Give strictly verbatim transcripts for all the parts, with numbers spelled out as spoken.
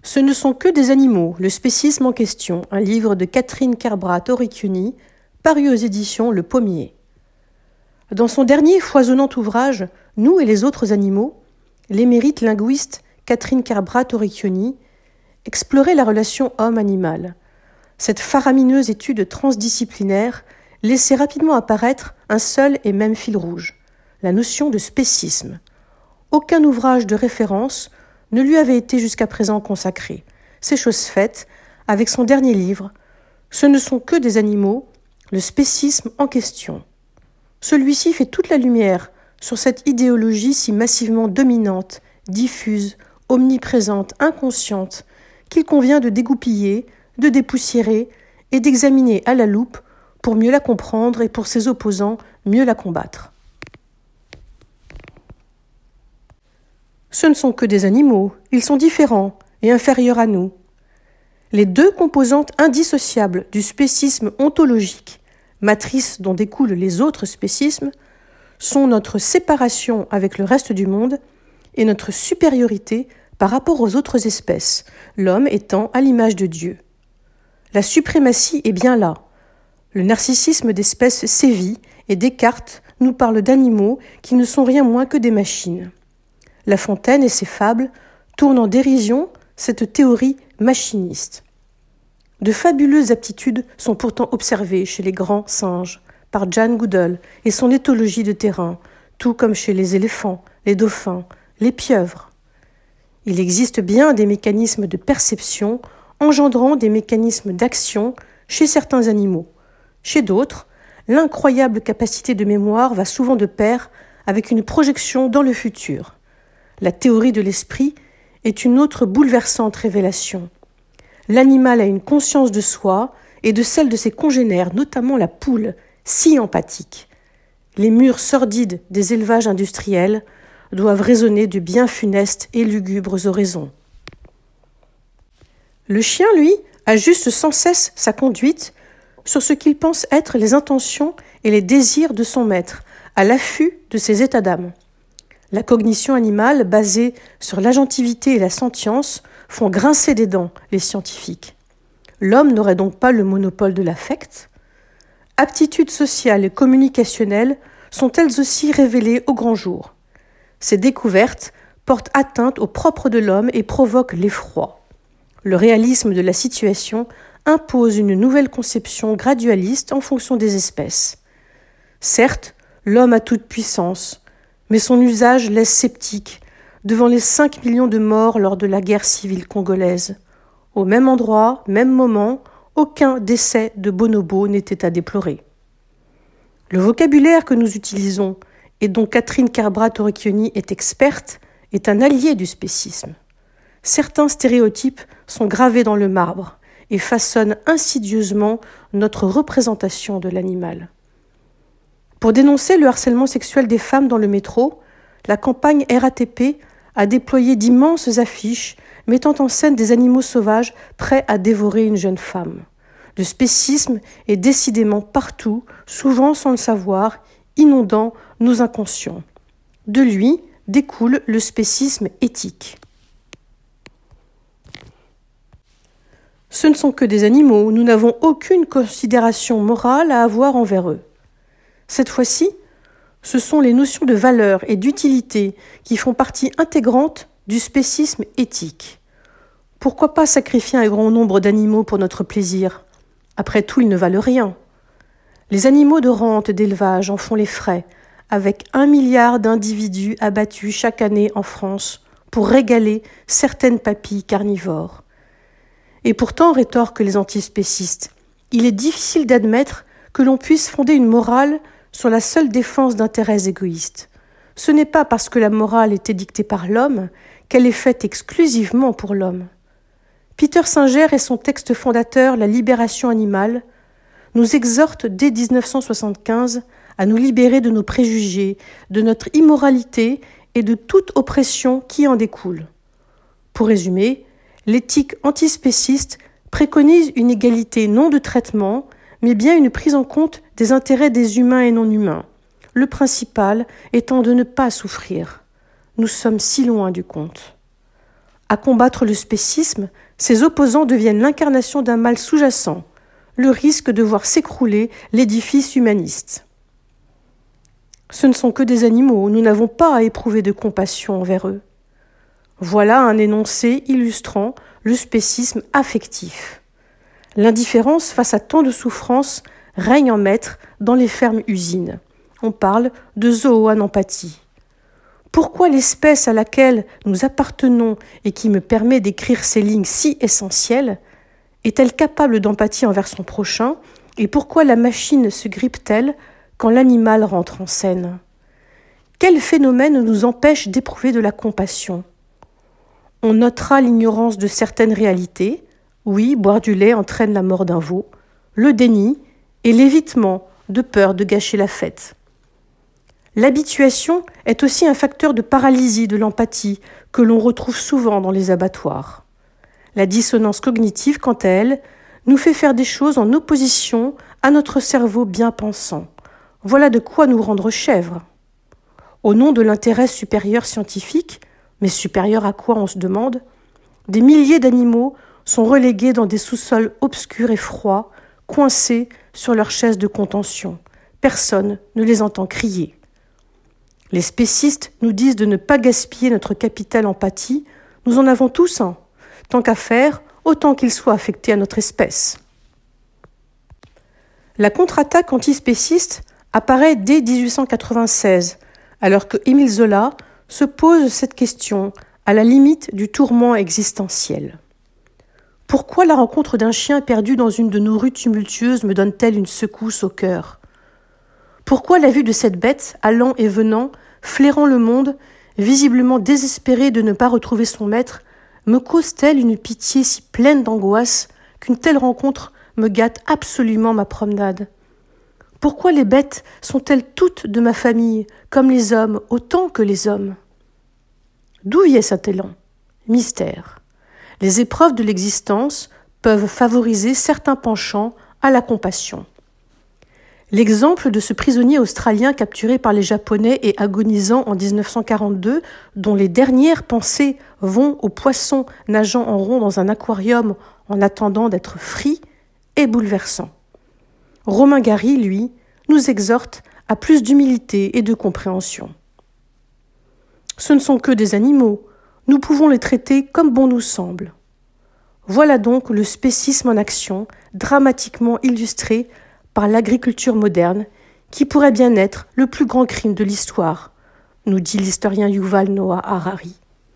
Ce ne sont que des animaux, le spécisme en question, un livre de Catherine Kerbrat-Oricchioni, paru aux éditions Le Pommier. Dans son dernier foisonnant ouvrage, Nous et les autres animaux, l'émérite linguiste Catherine Kerbrat-Oricchioni explorait la relation homme-animal. Cette faramineuse étude transdisciplinaire laissait rapidement apparaître un seul et même fil rouge, la notion de spécisme. Aucun ouvrage de référence ne lui avait été jusqu'à présent consacré. C'est chose faite avec son dernier livre, Ce ne sont que des animaux, le spécisme en question. Celui-ci fait toute la lumière sur cette idéologie si massivement dominante, diffuse, omniprésente, inconsciente, qu'il convient de dégoupiller, de dépoussiérer et d'examiner à la loupe pour mieux la comprendre et pour ses opposants mieux la combattre. Ce ne sont que des animaux, ils sont différents et inférieurs à nous. Les deux composantes indissociables du spécisme ontologique, matrice dont découlent les autres spécismes, sont notre séparation avec le reste du monde et notre supériorité par rapport aux autres espèces, l'homme étant à l'image de Dieu. La suprématie est bien là. Le narcissisme d'espèces sévit et Descartes nous parle d'animaux qui ne sont rien moins que des machines. La Fontaine et ses fables tournent en dérision cette théorie machiniste. De fabuleuses aptitudes sont pourtant observées chez les grands singes par Jane Goodall et son éthologie de terrain, tout comme chez les éléphants, les dauphins, les pieuvres. Il existe bien des mécanismes de perception engendrant des mécanismes d'action chez certains animaux. Chez d'autres, l'incroyable capacité de mémoire va souvent de pair avec une projection dans le futur. La théorie de l'esprit est une autre bouleversante révélation. L'animal a une conscience de soi et de celle de ses congénères, notamment la poule, si empathique. Les murs sordides des élevages industriels doivent résonner de bien funestes et lugubres oraisons. Le chien, lui, ajuste sans cesse sa conduite sur ce qu'il pense être les intentions et les désirs de son maître, à l'affût de ses états d'âme. La cognition animale, basée sur l'agentivité et la sentience, font grincer des dents les scientifiques. L'homme n'aurait donc pas le monopole de l'affect. Aptitudes sociales et communicationnelles sont elles aussi révélées au grand jour. Ces découvertes portent atteinte au propre de l'homme et provoquent l'effroi. Le réalisme de la situation impose une nouvelle conception gradualiste en fonction des espèces. Certes, l'homme a toute puissance, mais son usage laisse sceptique devant les cinq millions de morts lors de la guerre civile congolaise. Au même endroit, même moment, aucun décès de bonobo n'était à déplorer. Le vocabulaire que nous utilisons et dont Catherine Kerbrat-Oricchioni est experte est un allié du spécisme. Certains stéréotypes sont gravés dans le marbre et façonnent insidieusement notre représentation de l'animal. Pour dénoncer le harcèlement sexuel des femmes dans le métro, la campagne R A T P a déployé d'immenses affiches mettant en scène des animaux sauvages prêts à dévorer une jeune femme. Le spécisme est décidément partout, souvent sans le savoir, inondant nos inconscients. De lui découle le spécisme éthique. Ce ne sont que des animaux, nous n'avons aucune considération morale à avoir envers eux. Cette fois-ci, ce sont les notions de valeur et d'utilité qui font partie intégrante du spécisme éthique. Pourquoi pas sacrifier un grand nombre d'animaux pour notre plaisir ? Après tout, ils ne valent rien. Les animaux de rente d'élevage en font les frais, avec un milliard d'individus abattus chaque année en France pour régaler certaines papilles carnivores. Et pourtant, rétorquent les antispécistes, il est difficile d'admettre que l'on puisse fonder une morale sur la seule défense d'intérêts égoïstes. Ce n'est pas parce que la morale est édictée par l'homme qu'elle est faite exclusivement pour l'homme. Peter Singer et son texte fondateur « La libération animale » nous exhortent dès dix-neuf cent soixante-quinze à nous libérer de nos préjugés, de notre immoralité et de toute oppression qui en découle. Pour résumer, l'éthique antispéciste préconise une égalité non de traitement, mais bien une prise en compte des intérêts des humains et non humains, le principal étant de ne pas souffrir. Nous sommes si loin du compte. À combattre le spécisme, ses opposants deviennent l'incarnation d'un mal sous-jacent, le risque de voir s'écrouler l'édifice humaniste. Ce ne sont que des animaux, nous n'avons pas à éprouver de compassion envers eux. Voilà un énoncé illustrant le spécisme affectif. L'indifférence face à tant de souffrances règne en maître dans les fermes-usines. On parle de zooanempathie. Pourquoi l'espèce à laquelle nous appartenons et qui me permet d'écrire ces lignes si essentielles est-elle capable d'empathie envers son prochain, et pourquoi la machine se grippe-t-elle quand l'animal rentre en scène? Quel phénomène nous empêche d'éprouver de la compassion? On notera l'ignorance de certaines réalités. Oui, boire du lait entraîne la mort d'un veau, le déni et l'évitement de peur de gâcher la fête. L'habituation est aussi un facteur de paralysie de l'empathie que l'on retrouve souvent dans les abattoirs. La dissonance cognitive, quant à elle, nous fait faire des choses en opposition à notre cerveau bien pensant. Voilà de quoi nous rendre chèvres. Au nom de l'intérêt supérieur scientifique, mais supérieur à quoi on se demande, des milliers d'animaux sont relégués dans des sous-sols obscurs et froids, coincés sur leurs chaises de contention. Personne ne les entend crier. Les spécistes nous disent de ne pas gaspiller notre capital empathie, nous en avons tous un. Tant qu'à faire, autant qu'il soit affecté à notre espèce. La contre-attaque antispéciste apparaît dès dix-huit cent quatre-vingt-seize, alors que Émile Zola se pose cette question à la limite du tourment existentiel. Pourquoi la rencontre d'un chien perdu dans une de nos rues tumultueuses me donne-t-elle une secousse au cœur? Pourquoi la vue de cette bête, allant et venant, flairant le monde, visiblement désespérée de ne pas retrouver son maître, me cause-t-elle une pitié si pleine d'angoisse qu'une telle rencontre me gâte absolument ma promenade? Pourquoi les bêtes sont-elles toutes de ma famille, comme les hommes, autant que les hommes? D'où vient cet élan? Mystère. Les épreuves de l'existence peuvent favoriser certains penchants à la compassion. L'exemple de ce prisonnier australien capturé par les Japonais et agonisant en dix-neuf cent quarante-deux, dont les dernières pensées vont aux poissons nageant en rond dans un aquarium en attendant d'être frits, est bouleversant. Romain Gary, lui, nous exhorte à plus d'humilité et de compréhension. Ce ne sont que des animaux, nous pouvons les traiter comme bon nous semble. Voilà donc le spécisme en action, dramatiquement illustré par l'agriculture moderne, qui pourrait bien être le plus grand crime de l'histoire, nous dit l'historien Yuval Noah Harari.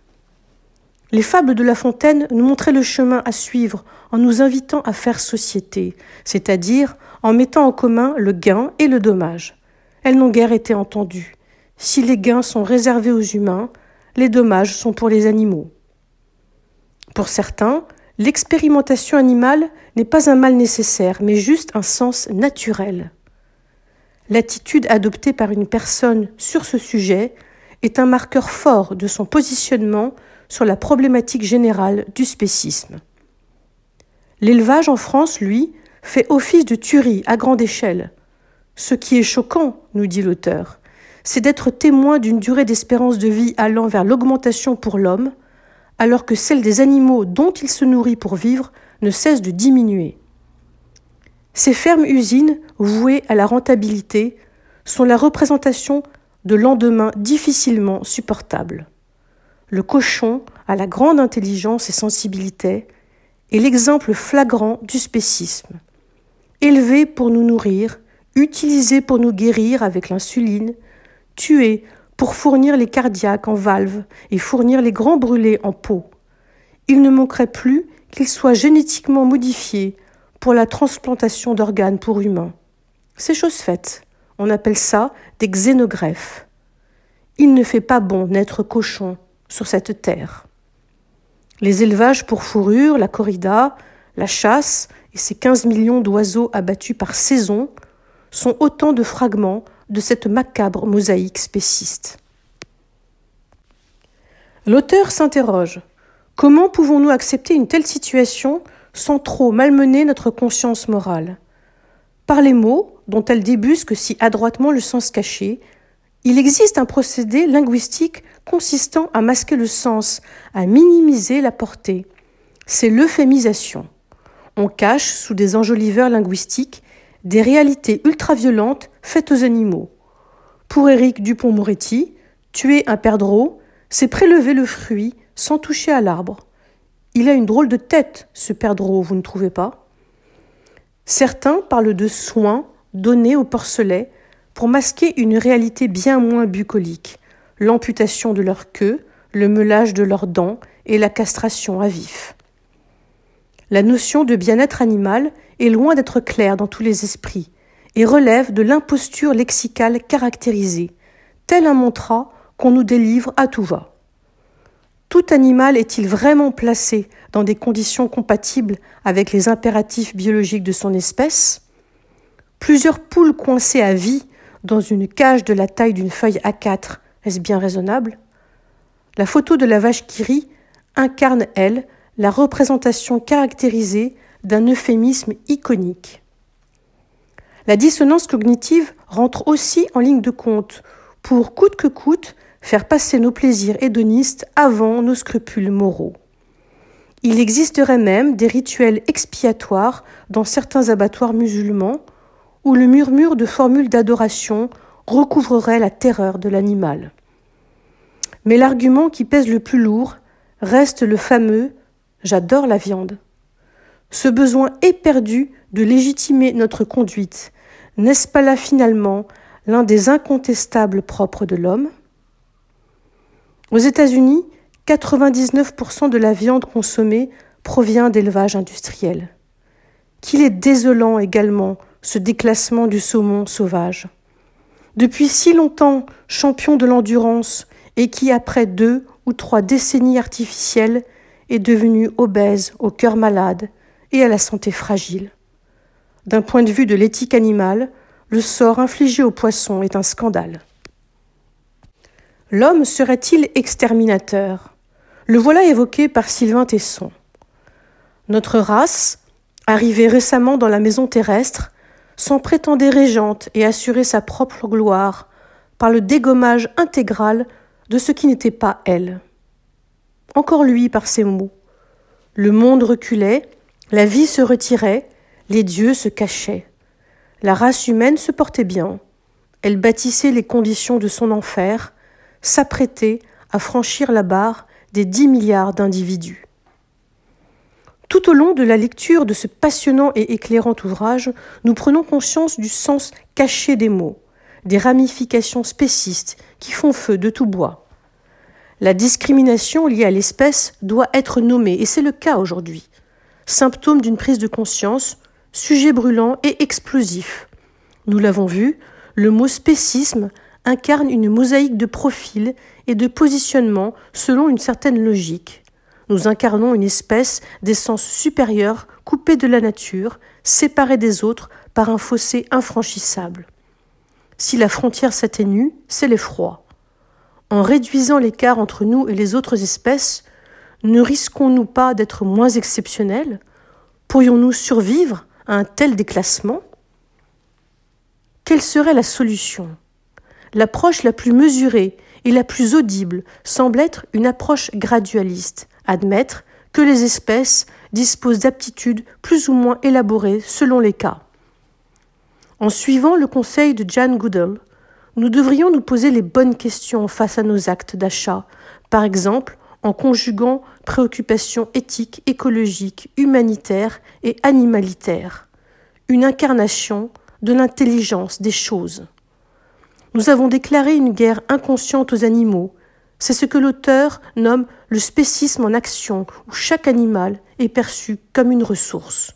Les fables de La Fontaine nous montraient le chemin à suivre en nous invitant à faire société, c'est-à-dire en mettant en commun le gain et le dommage. Elles n'ont guère été entendues. Si les gains sont réservés aux humains, les dommages sont pour les animaux. Pour certains, l'expérimentation animale n'est pas un mal nécessaire, mais juste un sens naturel. L'attitude adoptée par une personne sur ce sujet est un marqueur fort de son positionnement sur la problématique générale du spécisme. L'élevage en France, lui, fait office de tuerie à grande échelle. Ce qui est choquant, nous dit l'auteur, c'est d'être témoin d'une durée d'espérance de vie allant vers l'augmentation pour l'homme, alors que celle des animaux dont il se nourrit pour vivre ne cesse de diminuer. Ces fermes-usines, vouées à la rentabilité, sont la représentation de lendemains difficilement supportables. Le cochon a la grande intelligence et sensibilité est l'exemple flagrant du spécisme. Élevé pour nous nourrir, utilisé pour nous guérir avec l'insuline, tué pour fournir les cardiaques en valve et fournir les grands brûlés en peau. Il ne manquerait plus qu'il soit génétiquement modifié pour la transplantation d'organes pour humains. C'est chose faite. On appelle ça des xénogreffes. Il ne fait pas bon n'être cochon sur cette terre. Les élevages pour fourrure, la corrida, la chasse et ces quinze millions d'oiseaux abattus par saison sont autant de fragments de cette macabre mosaïque spéciste. L'auteur s'interroge. Comment pouvons-nous accepter une telle situation sans trop malmener notre conscience morale? Par les mots, dont elle débusque si adroitement le sens caché, Il existe un procédé linguistique consistant à masquer le sens, à minimiser la portée. C'est l'euphémisation. On cache, sous des enjoliveurs linguistiques, des réalités ultra-violentes faites aux animaux. Pour Éric Dupond-Moretti, tuer un perdreau, c'est prélever le fruit sans toucher à l'arbre. Il a une drôle de tête, ce perdreau, vous ne trouvez pas ? Certains parlent de soins donnés aux porcelets pour masquer une réalité bien moins bucolique, l'amputation de leur queue, le meulage de leurs dents et la castration à vif. La notion de bien-être animal est loin d'être claire dans tous les esprits et relève de l'imposture lexicale caractérisée, tel un mantra qu'on nous délivre à tout va. Tout animal est-il vraiment placé dans des conditions compatibles avec les impératifs biologiques de son espèce ? Plusieurs poules coincées à vie dans une cage de la taille d'une feuille A quatre, est-ce bien raisonnable ? La photo de la vache qui rit incarne, elle, la représentation caractérisée d'un euphémisme iconique. La dissonance cognitive rentre aussi en ligne de compte pour, coûte que coûte, faire passer nos plaisirs hédonistes avant nos scrupules moraux. Il existerait même des rituels expiatoires dans certains abattoirs musulmans où le murmure de formules d'adoration recouvrerait la terreur de l'animal. Mais l'argument qui pèse le plus lourd reste le fameux « j'adore la viande ». Ce besoin éperdu de légitimer notre conduite, n'est-ce pas là finalement l'un des incontestables propres de l'homme ? Aux États-Unis, quatre-vingt-dix-neuf pour cent de la viande consommée provient d'élevage industriel. Qu'il est désolant également ce déclassement du saumon sauvage. Depuis si longtemps champion de l'endurance et qui, après deux ou trois décennies artificielles, est devenu obèse, au cœur malade et à la santé fragile. D'un point de vue de l'éthique animale, le sort infligé aux poissons est un scandale. L'homme serait-il exterminateur ? Le voilà évoqué par Sylvain Tesson. Notre race, arrivée récemment dans la maison terrestre, s'en prétendait régente et assurait sa propre gloire par le dégommage intégral de ce qui n'était pas elle. Encore lui par ces mots. Le monde reculait, la vie se retirait, les dieux se cachaient. La race humaine se portait bien. Elle bâtissait les conditions de son enfer, s'apprêtait à franchir la barre des dix milliards d'individus. Tout au long de la lecture de ce passionnant et éclairant ouvrage, nous prenons conscience du sens caché des mots, des ramifications spécistes qui font feu de tout bois. La discrimination liée à l'espèce doit être nommée, et c'est le cas aujourd'hui. Symptôme d'une prise de conscience, sujet brûlant et explosif. Nous l'avons vu, le mot spécisme incarne une mosaïque de profils et de positionnements selon une certaine logique. Nous incarnons une espèce d'essence supérieure, coupée de la nature, séparée des autres par un fossé infranchissable. Si la frontière s'atténue, c'est l'effroi. En réduisant l'écart entre nous et les autres espèces, ne risquons-nous pas d'être moins exceptionnels ? Pourrions-nous survivre à un tel déclassement ? Quelle serait la solution ? L'approche la plus mesurée et la plus audible semble être une approche gradualiste, admettre que les espèces disposent d'aptitudes plus ou moins élaborées selon les cas. En suivant le conseil de Jane Goodall, nous devrions nous poser les bonnes questions face à nos actes d'achat, par exemple en conjuguant préoccupations éthiques, écologiques, humanitaires et animalitaires, une incarnation de l'intelligence des choses. Nous avons déclaré une guerre inconsciente aux animaux. C'est ce que l'auteur nomme le spécisme en action, où chaque animal est perçu comme une ressource.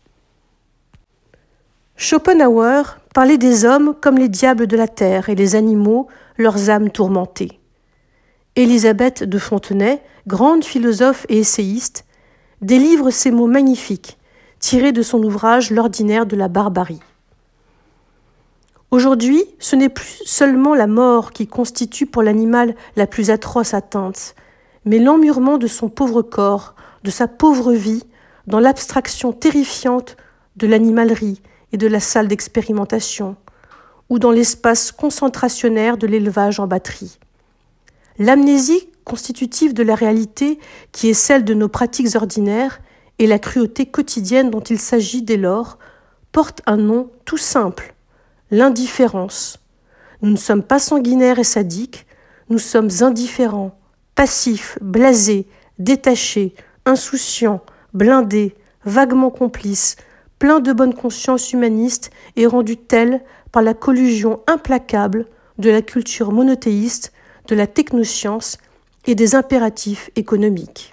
Schopenhauer parlait des hommes comme les diables de la terre et les animaux, leurs âmes tourmentées. Élisabeth de Fontenay, grande philosophe et essayiste, délivre ces mots magnifiques, tirés de son ouvrage « L'ordinaire de la barbarie ». Aujourd'hui, ce n'est plus seulement la mort qui constitue pour l'animal la plus atroce atteinte, mais l'emmurement de son pauvre corps, de sa pauvre vie, dans l'abstraction terrifiante de l'animalerie et de la salle d'expérimentation, ou dans l'espace concentrationnaire de l'élevage en batterie. L'amnésie constitutive de la réalité, qui est celle de nos pratiques ordinaires, et la cruauté quotidienne dont il s'agit dès lors, portent un nom tout simple, l'indifférence. Nous ne sommes pas sanguinaires et sadiques, nous sommes indifférents, passifs, blasés, détachés, insouciants, blindés, vaguement complices, pleins de bonne conscience humaniste et rendus tels par la collusion implacable de la culture monothéiste, de la technoscience et des impératifs économiques.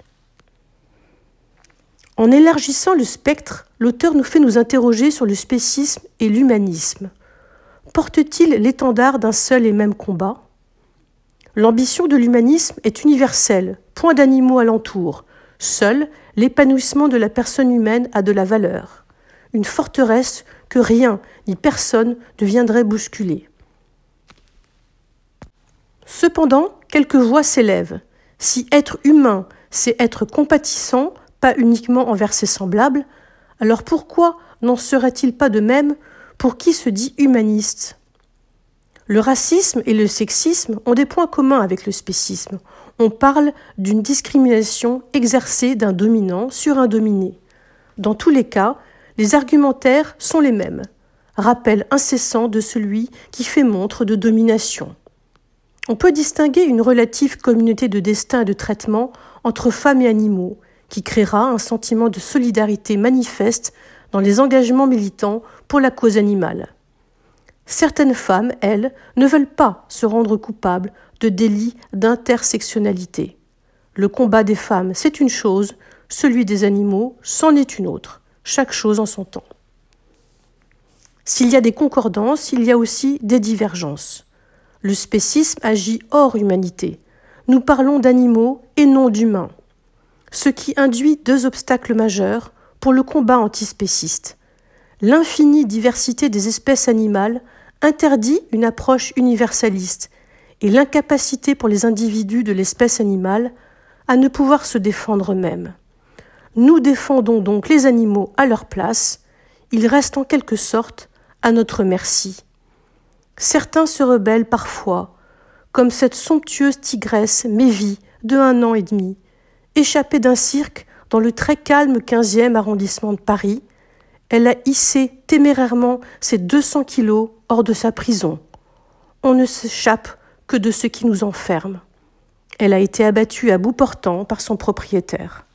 En élargissant le spectre, l'auteur nous fait nous interroger sur le spécisme et l'humanisme. Porte-t-il l'étendard d'un seul et même combat ? L'ambition de l'humanisme est universelle, point d'animaux alentour. Seul l'épanouissement de la personne humaine a de la valeur. Une forteresse que rien ni personne ne viendrait bousculer. Cependant, quelques voix s'élèvent. Si être humain, c'est être compatissant, pas uniquement envers ses semblables, alors pourquoi n'en serait-il pas de même pour qui se dit humaniste ? Le racisme et le sexisme ont des points communs avec le spécisme. On parle d'une discrimination exercée d'un dominant sur un dominé. Dans tous les cas, les argumentaires sont les mêmes. Rappel incessant de celui qui fait montre de domination. On peut distinguer une relative communauté de destin et de traitement entre femmes et animaux, qui créera un sentiment de solidarité manifeste dans les engagements militants pour la cause animale. Certaines femmes, elles, ne veulent pas se rendre coupables de délits d'intersectionnalité. Le combat des femmes, c'est une chose, celui des animaux, c'en est une autre, chaque chose en son temps. S'il y a des concordances, il y a aussi des divergences. Le spécisme agit hors humanité. Nous parlons d'animaux et non d'humains. Ce qui induit deux obstacles majeurs pour le combat antispéciste. L'infinie diversité des espèces animales interdit une approche universaliste et l'incapacité pour les individus de l'espèce animale à ne pouvoir se défendre eux-mêmes. Nous défendons donc les animaux à leur place, ils restent en quelque sorte à notre merci. Certains se rebellent parfois, comme cette somptueuse tigresse Mévie de un an et demi, échappée d'un cirque dans le très calme quinzième arrondissement de Paris. Elle a hissé témérairement ses deux cents kilos hors de sa prison. On ne s'échappe que de ce qui nous enferme. Elle a été abattue à bout portant par son propriétaire.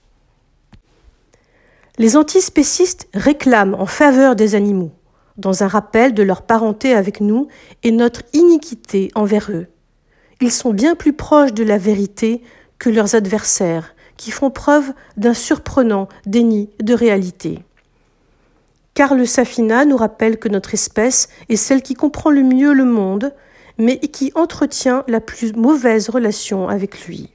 Les antispécistes réclament en faveur des animaux, dans un rappel de leur parenté avec nous et notre iniquité envers eux. Ils sont bien plus proches de la vérité que leurs adversaires, qui font preuve d'un surprenant déni de réalité. Karl Safina nous rappelle que notre espèce est celle qui comprend le mieux le monde, mais qui entretient la plus mauvaise relation avec lui.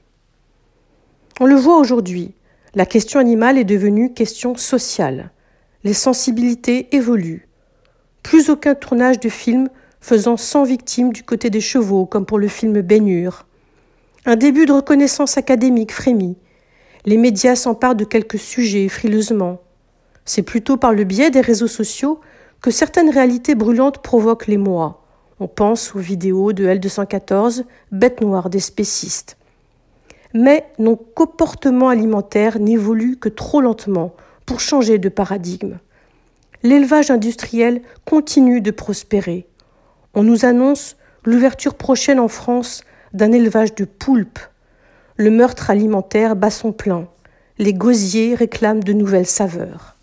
On le voit aujourd'hui, la question animale est devenue question sociale. Les sensibilités évoluent. Plus aucun tournage de film faisant cent victimes du côté des chevaux, comme pour le film Ben-Hur. Un début de reconnaissance académique frémit. Les médias s'emparent de quelques sujets frileusement. C'est plutôt par le biais des réseaux sociaux que certaines réalités brûlantes provoquent l'émoi. On pense aux vidéos de L deux cent quatorze, bête noire des spécistes. Mais nos comportements alimentaires n'évoluent que trop lentement pour changer de paradigme. L'élevage industriel continue de prospérer. On nous annonce l'ouverture prochaine en France d'un élevage de poulpes. Le meurtre alimentaire bat son plein. Les gosiers réclament de nouvelles saveurs.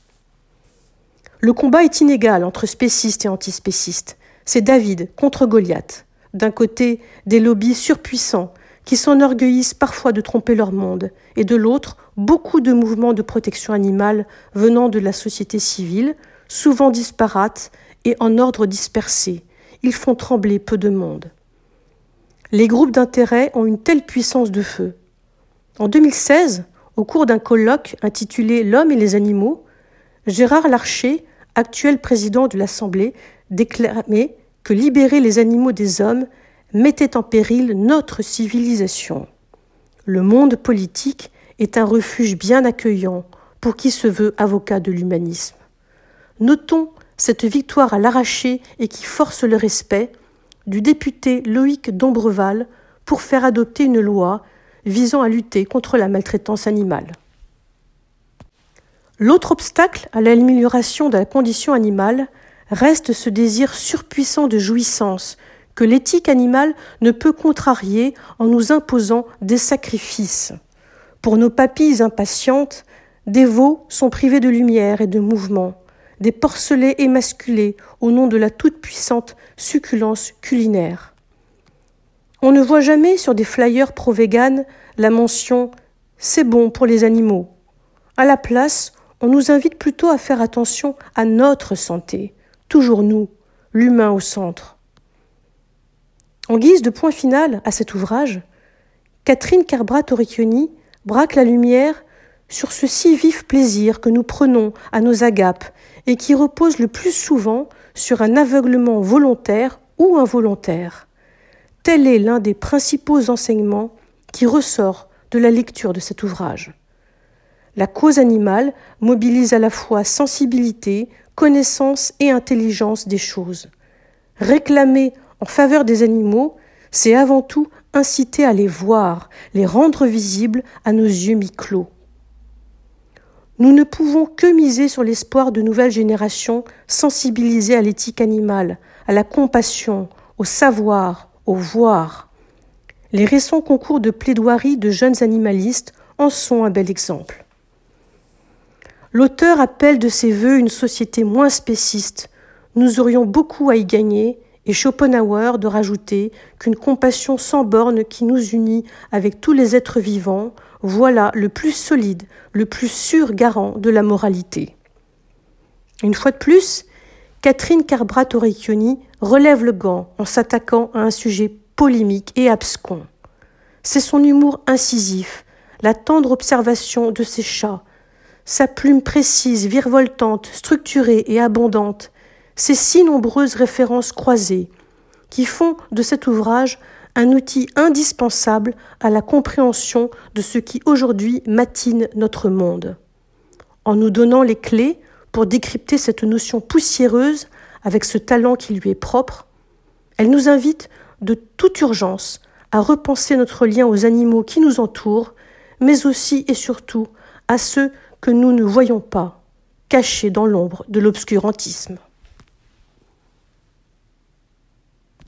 Le combat est inégal entre spécistes et antispécistes. C'est David contre Goliath. D'un côté, des lobbies surpuissants qui s'enorgueillissent parfois de tromper leur monde, et de l'autre, beaucoup de mouvements de protection animale venant de la société civile, souvent disparates et en ordre dispersé. Ils font trembler peu de monde. Les groupes d'intérêt ont une telle puissance de feu. En deux mille seize, au cours d'un colloque intitulé « L'homme et les animaux », Gérard Larcher, actuel président de l'Assemblée, déclamait que libérer les animaux des hommes mettait en péril notre civilisation. Le monde politique est un refuge bien accueillant pour qui se veut avocat de l'humanisme. Notons cette victoire à l'arraché et qui force le respect, du député Loïc Dombreval pour faire adopter une loi visant à lutter contre la maltraitance animale. L'autre obstacle à l'amélioration de la condition animale reste ce désir surpuissant de jouissance que l'éthique animale ne peut contrarier en nous imposant des sacrifices. Pour nos papilles impatientes, des veaux sont privés de lumière et de mouvement, des porcelets émasculés au nom de la toute-puissante succulence culinaire. On ne voit jamais sur des flyers pro-véganes la mention « c'est bon pour les animaux ». À la place, on nous invite plutôt à faire attention à notre santé, toujours nous, l'humain au centre. En guise de point final à cet ouvrage, Catherine Carbrat-Orecchioni braque la lumière sur ce si vif plaisir que nous prenons à nos agapes et qui repose le plus souvent sur un aveuglement volontaire ou involontaire. Tel est l'un des principaux enseignements qui ressort de la lecture de cet ouvrage. La cause animale mobilise à la fois sensibilité, connaissance et intelligence des choses. Réclamer en faveur des animaux, c'est avant tout inciter à les voir, les rendre visibles à nos yeux mi-clos. Nous ne pouvons que miser sur l'espoir de nouvelles générations sensibilisées à l'éthique animale, à la compassion, au savoir, au voir. Les récents concours de plaidoirie de jeunes animalistes en sont un bel exemple. L'auteur appelle de ses vœux une société moins spéciste. Nous aurions beaucoup à y gagner, et Schopenhauer de rajouter qu'une compassion sans bornes qui nous unit avec tous les êtres vivants, voilà le plus solide, le plus sûr garant de la moralité. Une fois de plus, Catherine Carbrat-Orecchioni relève le gant en s'attaquant à un sujet polémique et abscon. C'est son humour incisif, la tendre observation de ses chats, sa plume précise, virevoltante, structurée et abondante, ses si nombreuses références croisées, qui font de cet ouvrage un outil indispensable à la compréhension de ce qui aujourd'hui matine notre monde. En nous donnant les clés pour décrypter cette notion poussiéreuse avec ce talent qui lui est propre, elle nous invite de toute urgence à repenser notre lien aux animaux qui nous entourent, mais aussi et surtout à ceux que nous ne voyons pas, cachés dans l'ombre de l'obscurantisme.